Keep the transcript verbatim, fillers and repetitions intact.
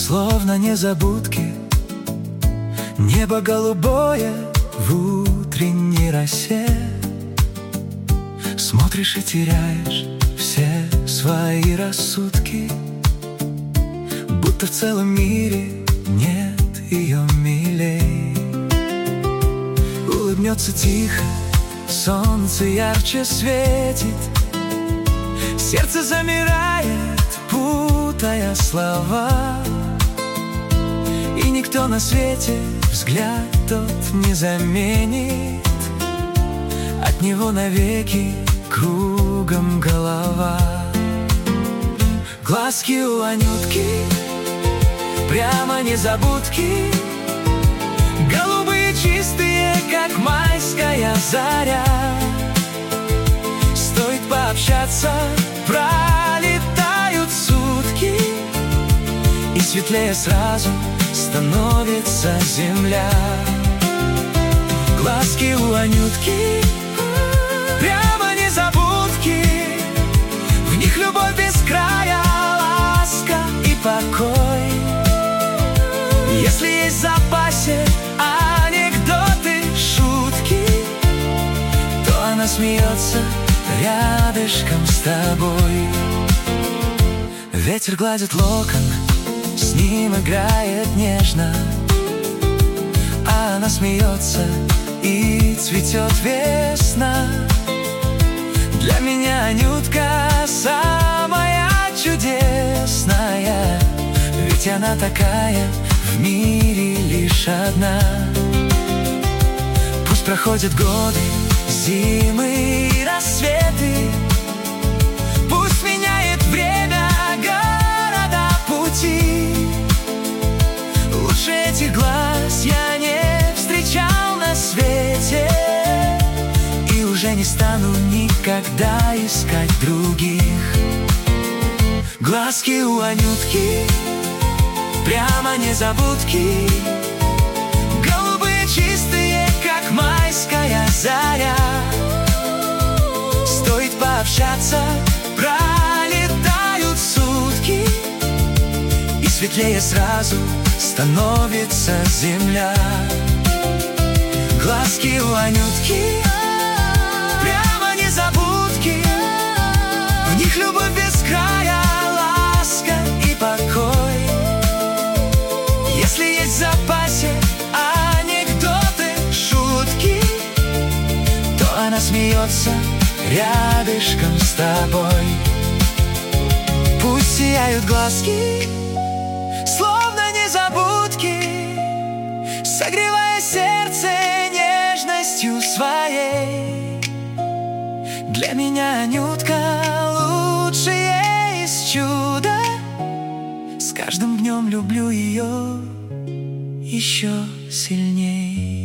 словно незабудки. Небо голубое в утренней росе. Смотришь и теряешь все свои рассудки, будто в целом мире нет ее милей. Улыбнется тихо, солнце ярче светит, сердце замирает, путая слова. И никто на свете взгляд тот не заменит, от него навеки кругом голова. Глазки у Анютки прямо незабудки, голубые чистые, как майская заря. Стоит пообщаться, пролетают сутки, и светлее сразу становится земля. Глазки у Анютки прямо незабудки, в них любовь без края, ласка и покой. Если есть в запасе анекдоты, шутки, то она смеется рядышком с тобой. Ветер гладит локон, с ним играет нежно, а она смеется, и цветет весна. Для меня Анютка самая чудесная, ведь она такая в мире лишь одна. Пусть проходят годы, зимы и рассветы, пусть меняет время, города, пути. Лучше этих глаз я не встречал на свете, и уже не стану никогда искать других. Глазки у Анютки прямо незабудки, голубые чистые, как майская заря. Стоит пообщаться, пролетают сутки, и светлее сразу становится земля. Глазки у Анютки прямо незабудки, в них любовь без края, ласка и покой. Если есть в запасе анекдоты, шутки, то она смеется рядышком с тобой. Пусть сияют глазки, словно незабудки, согревая сердце нежностью своей. Для меня Анютка лучшее из чуда, с каждым днем люблю ее еще сильней.